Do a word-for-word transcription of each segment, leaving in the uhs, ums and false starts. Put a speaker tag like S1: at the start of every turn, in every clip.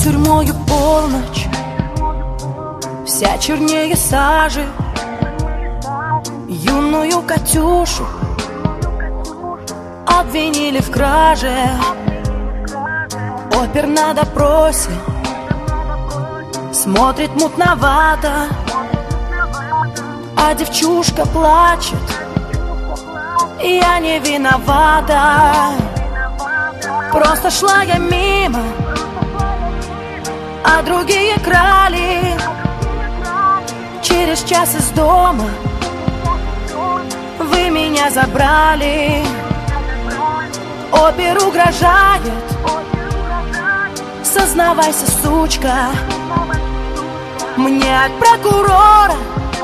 S1: тюрьмою полночь, вся чернее сажи. Юную Катюшу обвинили в краже. Опер на допросе смотрит мутновато, а девчушка плачет: я не виновата. Просто шла я мимо, а другие крали. Через час из дома вы меня забрали. Опер угрожает: сознавайся, сучка. Мне от прокурора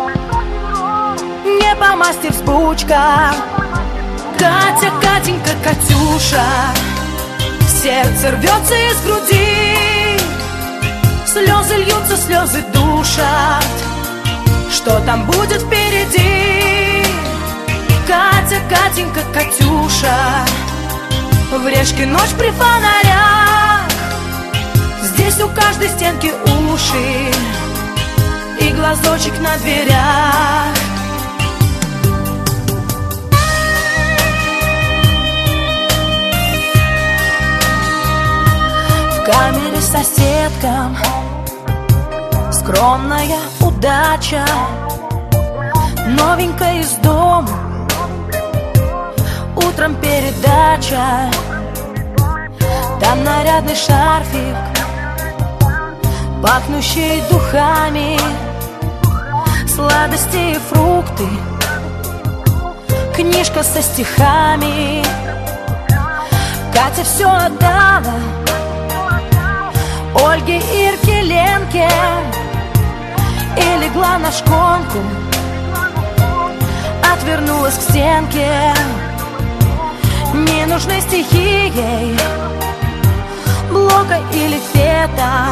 S1: не по масти взбучка. Катя, Катенька, Катюша, сердце рвется из груди, слезы льются, слезы душат. Что там будет впереди? Катя, Катенька, Катюша, в Решке ночь при фонарях. Здесь у каждой стенки уши и глазочек на дверях. В камере соседкам скромная удача. Новенькая из дома, утром передача. Там нарядный шарфик, пахнущий духами, сладости и фрукты, книжка со стихами. Катя все отдала Ольге, Ирке, Ленке и легла на шконку, отвернулась к стенке. Не нужны стихи ей, Блока или Фета,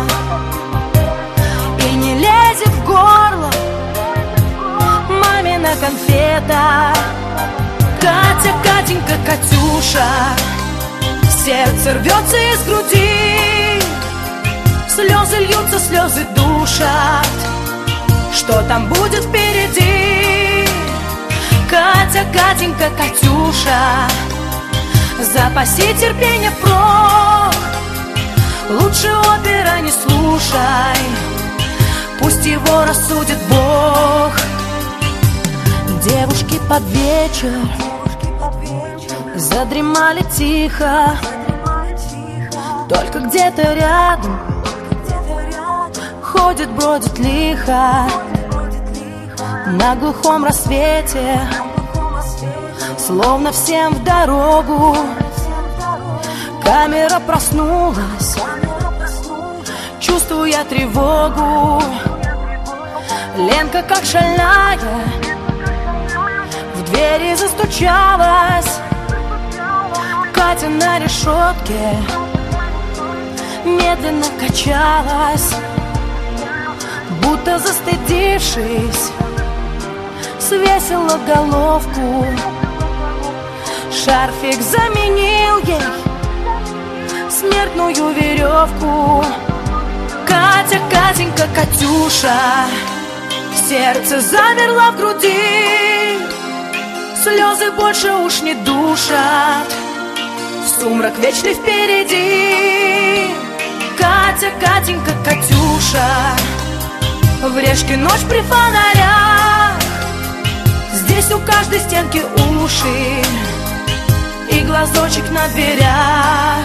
S1: и не лезет в горло мамина конфета. Катя, Катенька, Катюша, сердце рвется из груди, слезы льются, слезы душат. Что там будет впереди? Катя, Катенька, Катюша, запаси терпение впрок. Лучше опера не слушай, пусть его рассудит Бог. Девушки под вечер задремали тихо, только где-то рядом ходит, бродит лихо. На глухом рассвете, словно всем в дорогу, камера проснулась, чувствуя тревогу. Ленка, как шальная, в двери застучалась. Катя на решетке медленно качалась, будто застыдившись, свесила головку. Шарфик заменил ей смертную веревку. Катя, Катенька, Катюша, сердце замерло в груди, слезы больше уж не душат, сумрак вечный впереди. Катя, Катенька, Катюша, в Решке ночь при фонарях. Здесь у каждой стенки уши и глазочек на дверях.